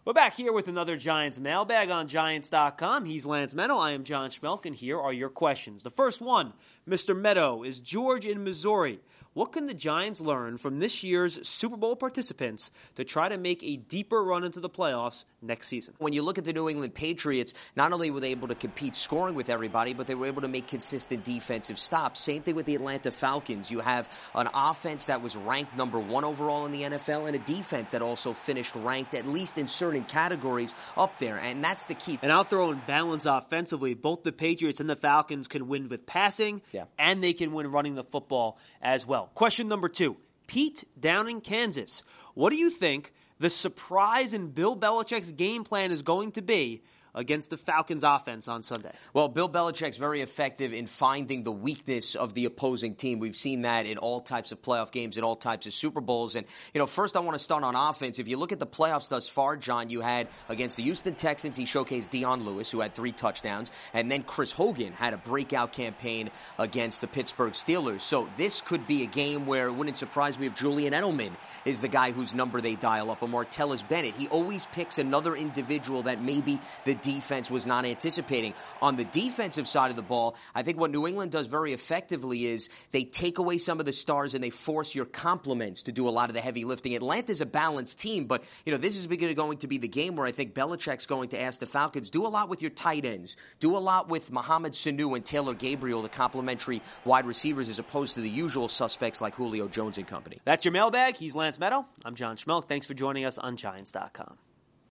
We're back here with another Giants mailbag on Giants.com. He's Lance Meadow. I am John Schmelk, and here are your questions. The first one, Mr. Meadow, is George in Missouri. What can the Giants learn from this year's Super Bowl participants to try to make a deeper run into the playoffs next season? When you look at the New England Patriots, not only were they able to compete scoring with everybody, but they were able to make consistent defensive stops. Same thing with the Atlanta Falcons. You have an offense that was ranked number 1 overall in the NFL and a defense that also finished ranked, at least in certain categories, up there. And that's the key. And I'll throw in balance offensively. Both the Patriots and the Falcons can win with passing, and they can win running the football as well. Question number 2. Pete down in Kansas. What do you think the surprise in Bill Belichick's game plan is going to be against the Falcons offense on Sunday? Well, Bill Belichick's very effective in finding the weakness of the opposing team. We've seen that in all types of playoff games, in all types of Super Bowls. And, first I want to start on offense. If you look at the playoffs thus far, John, you had against the Houston Texans, he showcased Dion Lewis, who had 3 touchdowns. And then Chris Hogan had a breakout campaign against the Pittsburgh Steelers. So this could be a game where it wouldn't surprise me if Julian Edelman is the guy whose number they dial up, or Martellus Bennett. He always picks another individual that maybe the defense was not anticipating. On the defensive side of the ball, I think what New England does very effectively is they take away some of the stars and they force your complements to do a lot of the heavy lifting. Atlanta's a balanced team, but this is going to be the game where I think Belichick's going to ask the Falcons, do a lot with your tight ends, do a lot with Mohamed Sanu and Taylor Gabriel, the complementary wide receivers, as opposed to the usual suspects like Julio Jones and company. That's your mailbag. He's Lance Meadow. I'm John Schmelk. Thanks for joining us on Giants.com.